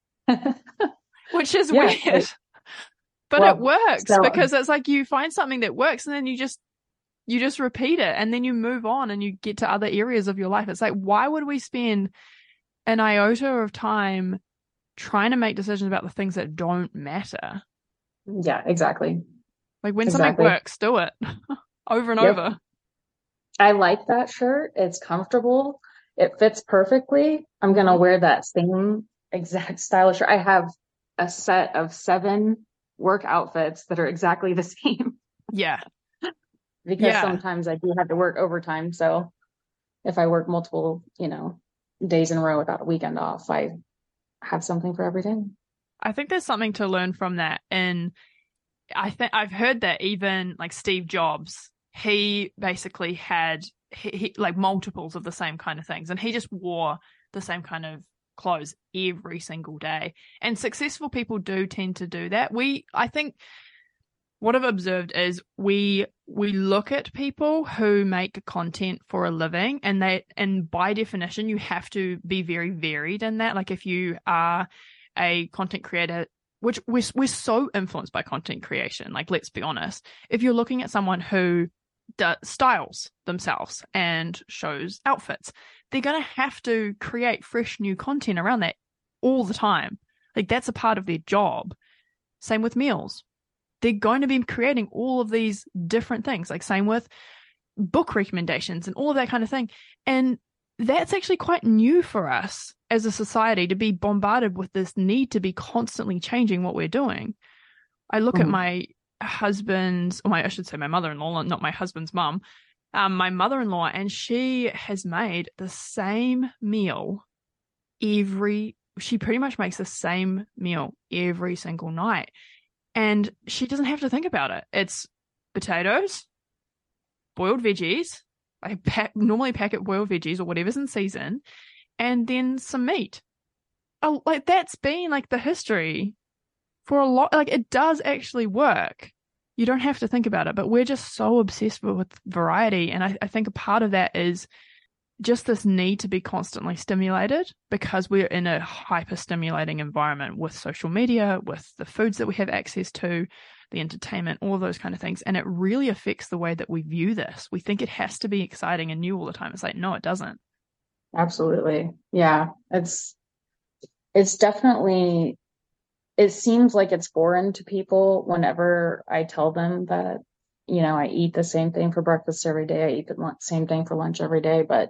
which is weird. But it works because it's like you find something that works and then you just repeat it and then you move on and you get to other areas of your life. It's like, why would we spend an iota of time trying to make decisions about the things that don't matter? Yeah, exactly. Like when something works, do it over and over. I like that shirt. It's comfortable. It fits perfectly. I'm going to wear that same exact style of shirt. I have a set of 7 work outfits that are exactly the same. Yeah. Because sometimes I do have to work overtime. So if I work multiple, days in a row without a weekend off, I have something for every day. I think there's something to learn from that. And I think I've heard that even like Steve Jobs, he basically had he like multiples of the same kind of things. And he just wore the same kind of clothes every single day. And successful people do tend to do that. I think what I've observed is we look at people who make content for a living, and by definition you have to be very varied in that. Like if you are a content creator, which we're so influenced by content creation, like let's be honest, if you're looking at someone who styles themselves and shows outfits, they're going to have to create fresh new content around that all the time. Like that's a part of their job. Same with meals. They're going to be creating all of these different things, like same with book recommendations and all of that kind of thing. And that's actually quite new for us as a society, to be bombarded with this need to be constantly changing what we're doing. I look at my husband's, I should say my mother-in-law, not my husband's mum, my mother-in-law, and she has made the same meal she pretty much makes the same meal every single night. And she doesn't have to think about it. It's potatoes, boiled veggies. I normally packet boiled veggies or whatever's in season, and then some meat. Oh, like that's been like the history for a lot. Like it does actually work. You don't have to think about it, but we're just so obsessed with variety. And I think a part of that is just this need to be constantly stimulated because we're in a hyper stimulating environment with social media, with the foods that we have access to, the entertainment, all those kind of things. And it really affects the way that we view this. We think it has to be exciting and new all the time. It's like, no, it doesn't. Absolutely. Yeah. It's definitely, it seems like it's foreign to people whenever I tell them that, I eat the same thing for breakfast every day. I eat the same thing for lunch every day, but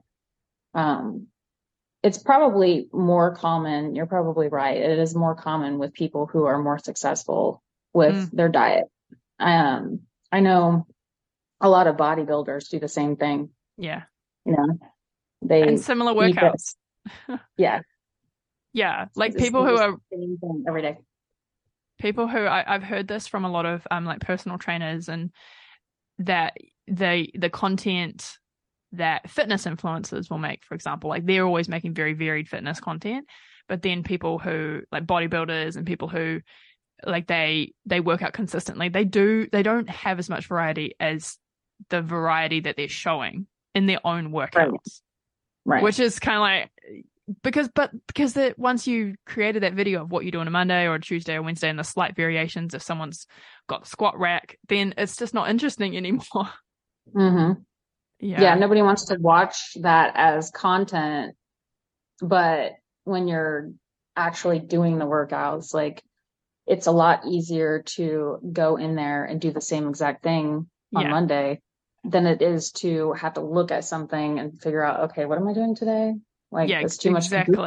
it's probably more common. You're probably right. It is more common with people who are more successful with their diet. I know a lot of bodybuilders do the same thing. Yeah. And similar workouts. Yeah. Yeah. Like people who are every day. People who I've heard this from a lot of like personal trainers, and that the content that fitness influencers will make, for example, like they're always making very varied fitness content, but then people who like bodybuilders and people who like they work out consistently, they don't have as much variety as the variety that they're showing in their own workouts. Right. Which is kind of like because once you created that video of what you do on a Monday or a Tuesday or Wednesday and the slight variations, if someone's got the squat rack, then it's just not interesting anymore. Mm-hmm. Yeah, nobody wants to watch that as content, but when you're actually doing the workouts, like it's a lot easier to go in there and do the same exact thing on Monday than it is to have to look at something and figure out, okay, what am I doing today? Like, it's too much.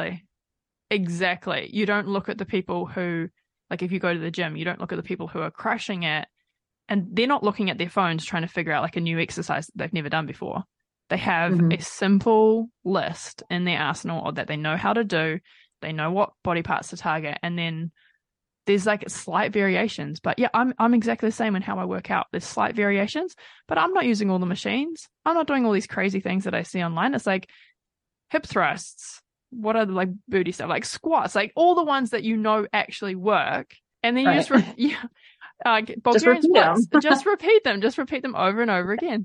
Exactly. You don't look at the people who, like, if you go to the gym, you don't look at the people who are crushing it, and they're not looking at their phones trying to figure out like a new exercise that they've never done before. They have a simple list in their arsenal that they know how to do. They know what body parts to target, and then there's like slight variations. But yeah, I'm exactly the same in how I work out. There's slight variations, but I'm not using all the machines. I'm not doing all these crazy things that I see online. It's like hip thrusts. What are the like booty stuff? Like squats, like all the ones that actually work. And then you just Bulgarian splits. Just repeat them over and over again.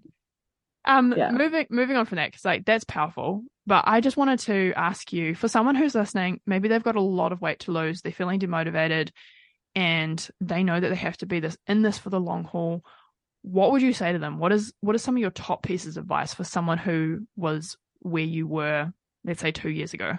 Moving on from that, because like that's powerful. But I just wanted to ask you, for someone who's listening, maybe they've got a lot of weight to lose, they're feeling demotivated, and they know that they have to be in this for the long haul. What would you say to them? What are some of your top pieces of advice for someone who was where you were, let's say 2 years ago?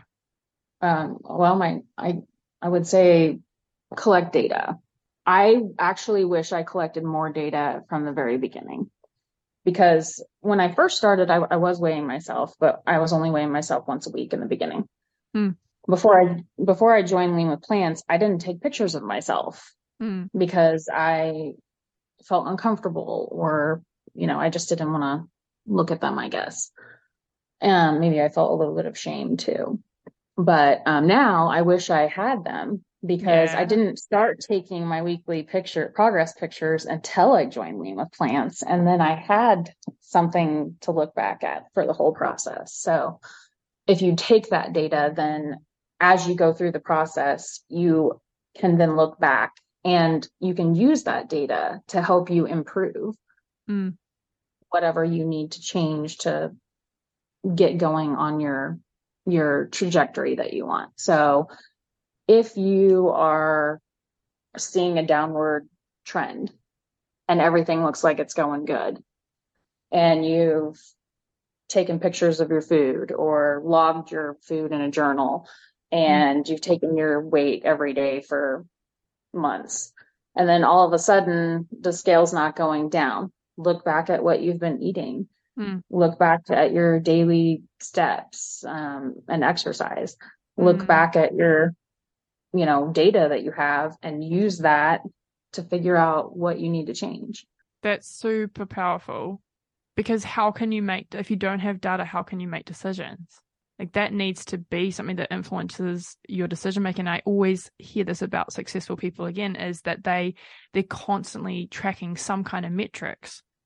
Well, I would say collect data. I actually wish I collected more data from the very beginning, because when I first started, I was weighing myself, but I was only weighing myself once a week in the beginning. Before I joined Lean with Plants, I didn't take pictures of myself because I felt uncomfortable, or, I just didn't want to look at them, I guess. And maybe I felt a little bit of shame too. But now I wish I had them, because I didn't start taking my weekly progress pictures until I joined Lean with Plants. And then I had something to look back at for the whole process. So if you take that data, then as you go through the process, you can then look back and you can use that data to help you improve whatever you need to change to get going on your trajectory that you want. So if you are seeing a downward trend and everything looks like it's going good, and you've taken pictures of your food or logged your food in a journal, and you've taken your weight every day for months, and then all of a sudden the scale's not going down, look back at what you've been eating. Look back at your daily steps and exercise. Look back at your, data that you have, and use that to figure out what you need to change. That's super powerful, because if you don't have data, how can you make decisions? Like that needs to be something that influences your decision making. I always hear this about successful people again, is that they're constantly tracking some kind of metrics.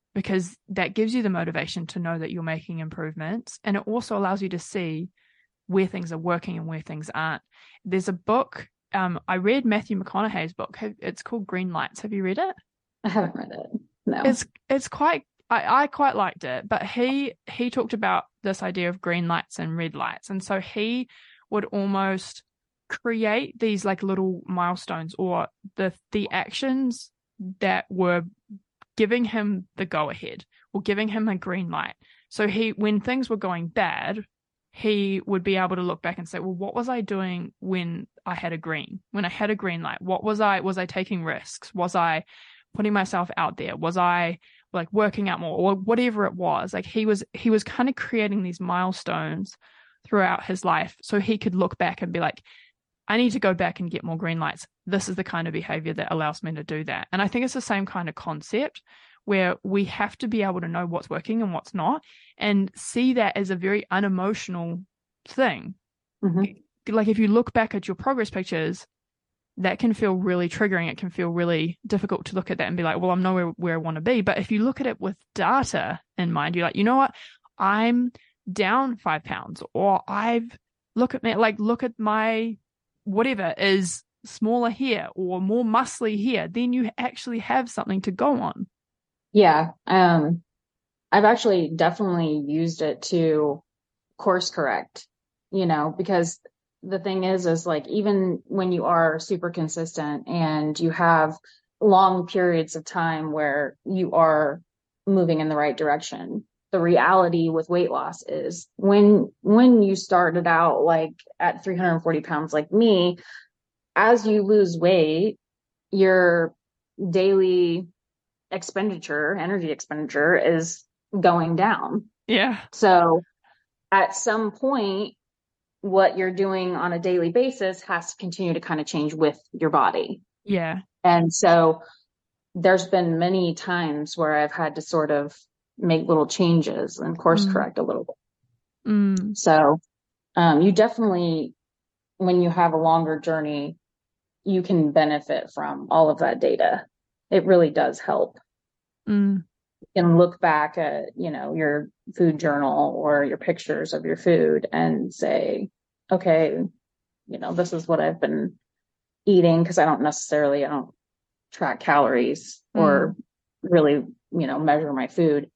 because that gives you the motivation to know that you're making improvements. And it also allows you to see where things are working and where things aren't. There's a book, I read Matthew McConaughey's book. It's called Green Lights. Have you read it? I haven't read it. No. It's quite, I quite liked it, but he talked about this idea of green lights and red lights. And so he would almost create these like little milestones or the actions that were giving him the go ahead or giving him a green light. So when things were going bad, he would be able to look back and say, well, what was I doing when I had a green light? What was I taking risks? Was I putting myself out there? Was I like working out more or whatever it was? Like he was kind of creating these milestones throughout his life so he could look back and be like, I need to go back and get more green lights. This is the kind of behavior that allows me to do that. And I think it's the same kind of concept where we have to be able to know what's working and what's not and see that as a very unemotional thing. Mm-hmm. Like if you look back at your progress pictures, that can feel really triggering. It can feel really difficult to look at that and be like, well, I'm nowhere where I want to be. But if you look at it with data in mind, you're like, you know what? I'm down 5 pounds, or look at my whatever is smaller here or more muscly here. Then you actually have something to go on. Yeah. I've actually definitely used it to course correct, because the thing is like, even when you are super consistent and you have long periods of time where you are moving in the right direction, the reality with weight loss is when you started out like at 340 pounds, like me, as you lose weight, your daily energy expenditure is going down. Yeah. So at some point, what you're doing on a daily basis has to continue to kind of change with your body. Yeah. And so there's been many times where I've had to sort of make little changes and course correct a little bit. So you definitely, when you have a longer journey, you can benefit from all of that data. It really does help. You can look back at, your food journal or your pictures of your food and say, okay, this is what I've been eating, because I don't track calories or really, measure my food.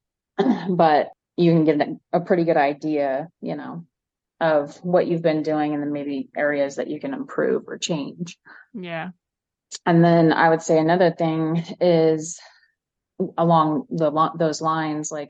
But you can get a pretty good idea, of what you've been doing and then maybe areas that you can improve or change. Yeah. And then I would say another thing is along those lines, like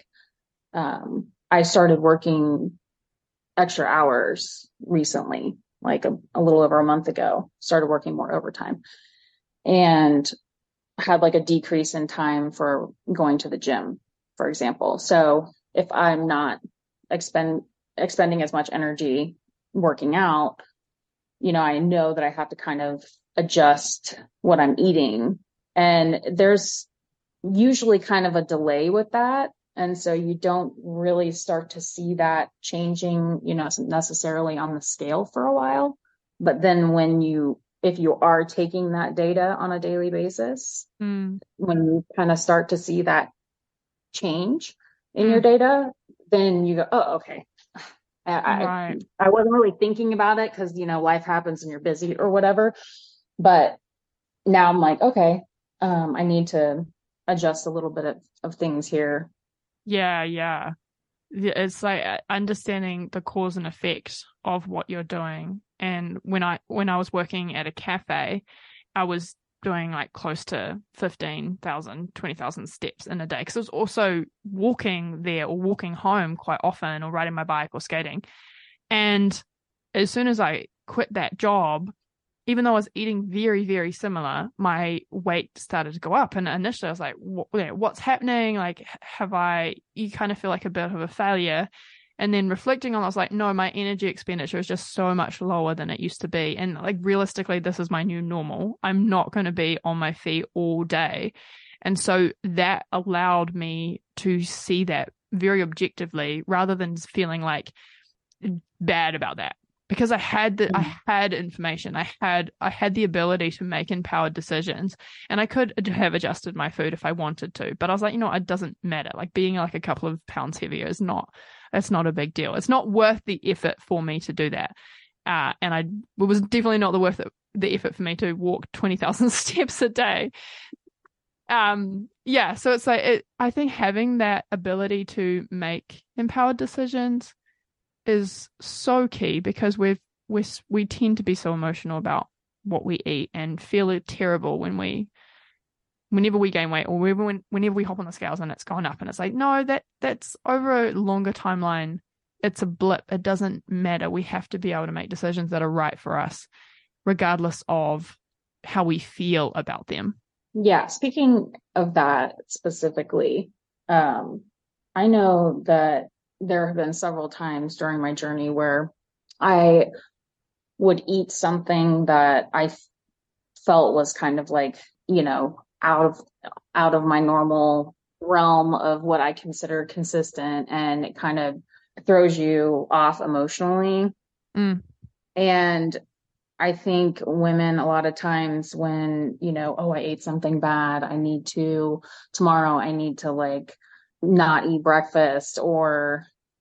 I started working extra hours recently, like a little over a month ago, started working more overtime and had like a decrease in time for going to the gym, for example. So if I'm not expending as much energy working out, I know that I have to kind of adjust what I'm eating. And there's usually kind of a delay with that. And so you don't really start to see that changing, necessarily on the scale for a while. But then if you are taking that data on a daily basis, when you kind of start to see that change in your data, then you go, oh, okay. I wasn't really thinking about it because, life happens and you're busy or whatever. But now I'm like, okay, I need to adjust a little bit of things here. Yeah. It's like understanding the cause and effect of what you're doing. And when I was working at a cafe, I was doing like close to 15,000, 20,000 steps in a day. Because I was also walking there or walking home quite often or riding my bike or skating. And as soon as I quit that job, even though I was eating very, very similar, my weight started to go up. And initially I was like, what's happening? Like, you kind of feel like a bit of a failure. And then reflecting on it, I was like, no, my energy expenditure is just so much lower than it used to be. And like, realistically, this is my new normal. I'm not going to be on my feet all day. And so that allowed me to see that very objectively rather than feeling like bad about that. because I had Mm. I had information. I had the ability to make empowered decisions, and I could have adjusted my food if I wanted to. But I was like, it doesn't matter. Like being like a couple of pounds heavier it's not a big deal. It's not worth the effort for me to do that. And it was definitely not the effort for me to walk 20,000 steps a day. Yeah, so it's like I think having that ability to make empowered decisions is so key, because we tend to be so emotional about what we eat and feel it terrible whenever we gain weight, or whenever we hop on the scales and it's gone up, and it's like, no, that's over a longer timeline. It's a blip. It doesn't matter. We have to be able to make decisions that are right for us, regardless of how we feel about them. Yeah, speaking of that specifically, I know that there have been several times during my journey where I would eat something that I felt was kind of like, out of my normal realm of what I consider consistent, and it kind of throws you off emotionally. Mm. And I think women, a lot of times when, oh, I ate something bad, tomorrow I need to like not eat breakfast, or,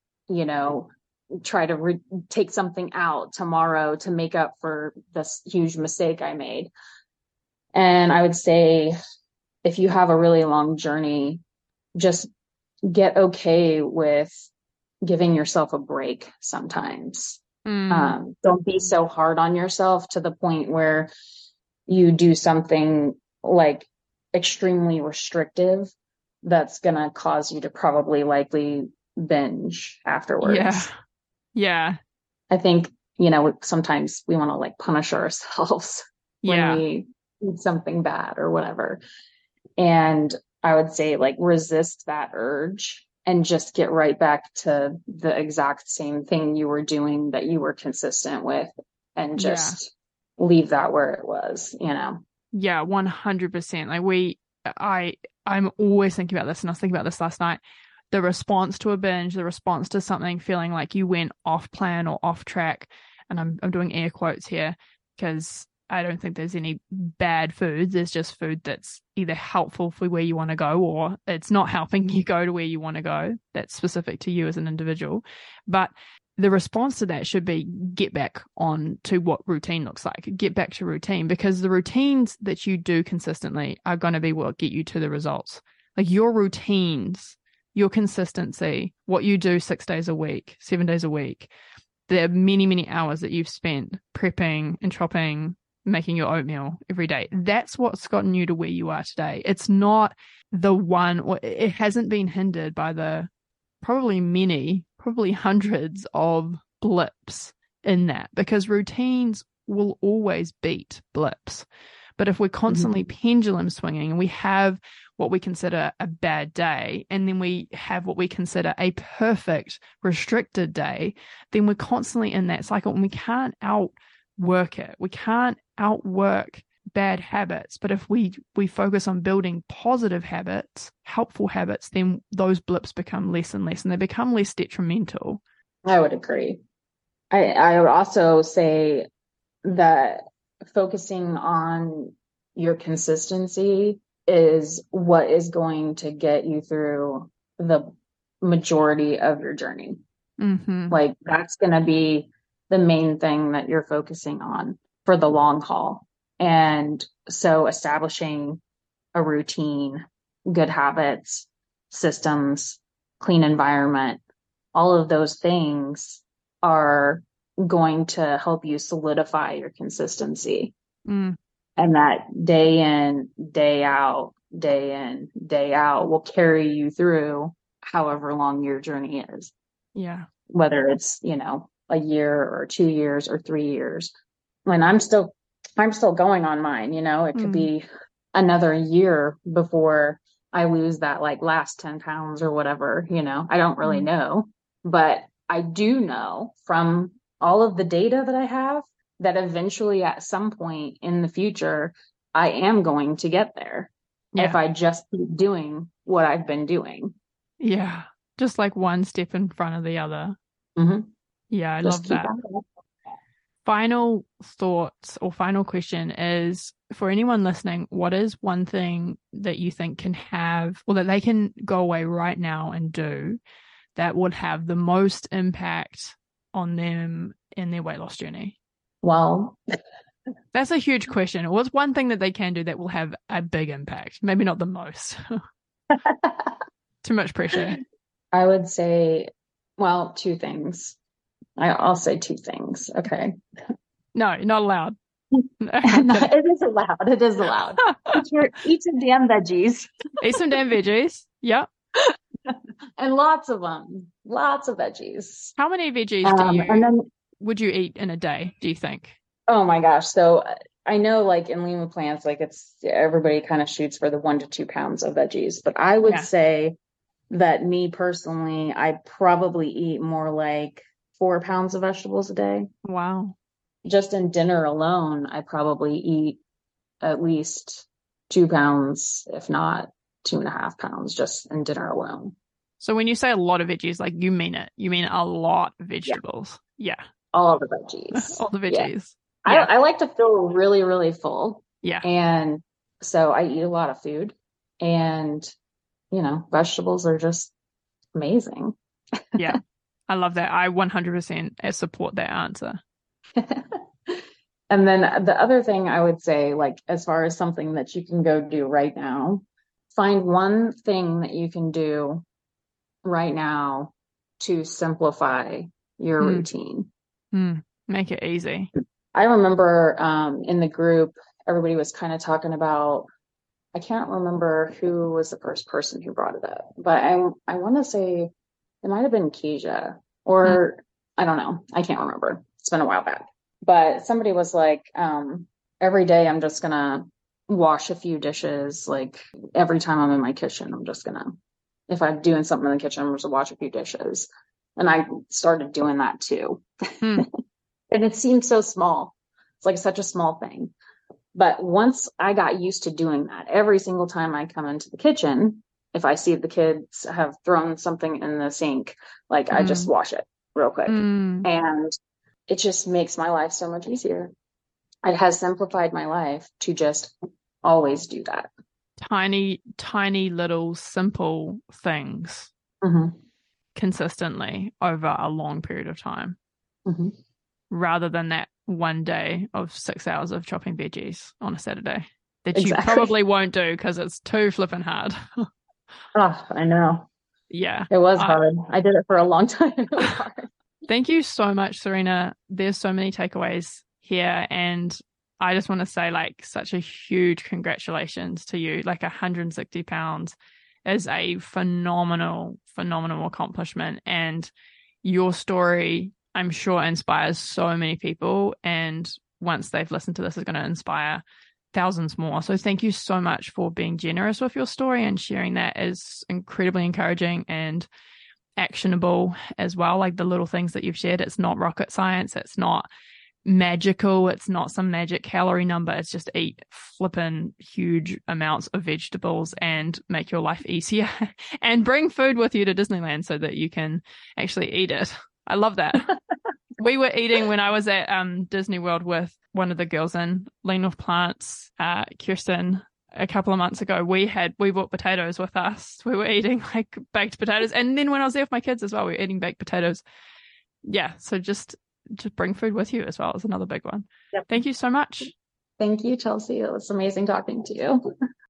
try to take something out tomorrow to make up for this huge mistake I made. And I would say, if you have a really long journey, just get okay with giving yourself a break sometimes. Don't be so hard on yourself to the point where you do something like extremely restrictive that's going to cause you to probably likely binge afterwards. Yeah. Yeah. I think, sometimes we want to like punish ourselves when we eat something bad or whatever. And I would say like resist that urge and just get right back to the exact same thing you were doing that you were consistent with, and just leave that where it was, Yeah, 100%. I'm always thinking about this, and I was thinking about this last night. The response to a binge, the response to something feeling like you went off plan or off track, and I'm doing air quotes here because I don't think there's any bad foods. There's just food that's either helpful for where you want to go, or it's not helping you go to where you want to go. That's specific to you as an individual. But the response to that should be get back on to what routine looks like. Get back to routine, because the routines that you do consistently are going to be what get you to the results. Like your routines, your consistency, what you do 6 days a week, 7 days a week, the many, many hours that you've spent prepping and chopping, making your oatmeal every day. That's what's gotten you to where you are today. It's not it hasn't been hindered by the probably hundreds of blips in that, because routines will always beat blips. But if we're constantly pendulum swinging, and we have what we consider a bad day, and then we have what we consider a perfect restricted day, then we're constantly in that cycle, and we can't outwork it. We can't outwork bad habits. But if we focus on building positive habits, helpful habits, then those blips become less and less, and they become less detrimental. I would agree. I would also say that focusing on your consistency is what is going to get you through the majority of your journey. Like that's going to be the main thing that you're focusing on for the long haul. And so establishing a routine, good habits, systems, clean environment, all of those things are going to help you solidify your consistency. And that day in, day out will carry you through however long your journey is. Yeah. Whether it's, a year or 2 years or 3 years. When I'm still going on mine, it could be another year before I lose that like last 10 pounds or whatever, I don't really know, but I do know from all of the data that I have that eventually at some point in the future, I am going to get there if I just keep doing what I've been doing. Yeah. Just like one step in front of the other. Yeah, I Just love that. final thoughts or final question is, for anyone listening, what is one thing that you think can have, or that they can go away right now and do that would have the most impact on them in their weight loss journey? Well, that's a huge question. What's one thing that they can do that will have a big impact? Maybe not the most. Too much pressure. I would say, well, two things. I'll say two things. Okay. No, you're not allowed. It is allowed. It is allowed. Eat some damn veggies. Eat some damn veggies. Yep. And lots of them. Lots of veggies. How many veggies would you eat in a day, do you think? Oh my gosh. So I know like in Lima Plants, like everybody kind of shoots for the 1 to 2 pounds of veggies, but I would say that me personally, I probably eat more like 4 pounds of vegetables a day. Wow. Just in dinner alone, I probably eat at least 2 pounds, if not 2.5 pounds, just in dinner alone. So when you say a lot of veggies, like you mean it. You mean a lot of vegetables. Yeah. All of the veggies. All the veggies. Yeah. I like to feel really, really full. Yeah. And so I eat a lot of food, and, vegetables are just amazing. Yeah. I love that. I 100% support that answer. And then the other thing I would say, like, as far as something that you can go do right now, find one thing that you can do right now to simplify your routine. Make it easy. I remember in the group, everybody was kind of talking about, I can't remember who was the first person who brought it up, but I want to say it might have been Keisha, or I don't know. I can't remember. It's been a while back. But somebody was like, every day I'm just going to wash a few dishes. Like every time I'm in my kitchen, if I'm doing something in the kitchen, I'm just going to wash a few dishes. And I started doing that too. And it seemed so small. It's like such a small thing. But once I got used to doing that, every single time I come into the kitchen, if I see the kids have thrown something in the sink, like I just wash it real quick. And it just makes my life so much easier. It has simplified my life to just always do that. Tiny, tiny little simple things consistently over a long period of time. Rather than that one day of 6 hours of chopping veggies on a Saturday that you probably won't do because it's too flippin' hard. Oh, I know. Yeah. It was hard. I did it for a long time. It was hard. Thank you so much, Serena. There's so many takeaways here, and I just want to say, like, such a huge congratulations to you. Like 160 pounds is a phenomenal accomplishment, and your story, I'm sure, inspires so many people, and once they've listened to this, is going to inspire thousands more. So thank you so much for being generous with your story, and sharing that is incredibly encouraging and actionable as well. Like the little things that you've shared, it's not rocket science, it's not magical, it's not some magic calorie number. It's just eat flippin' huge amounts of vegetables and make your life easier and bring food with you to Disneyland so that you can actually eat it. I love that. We were eating when I was at Disney World with one of the girls in Lean with Plants, Kirsten, a couple of months ago. We bought potatoes with us. We were eating like baked potatoes. And then when I was there with my kids as well, we were eating baked potatoes. Yeah. So just bring food with you as well is another big one. Yep. Thank you so much. Thank you, Chelsea. It was amazing talking to you.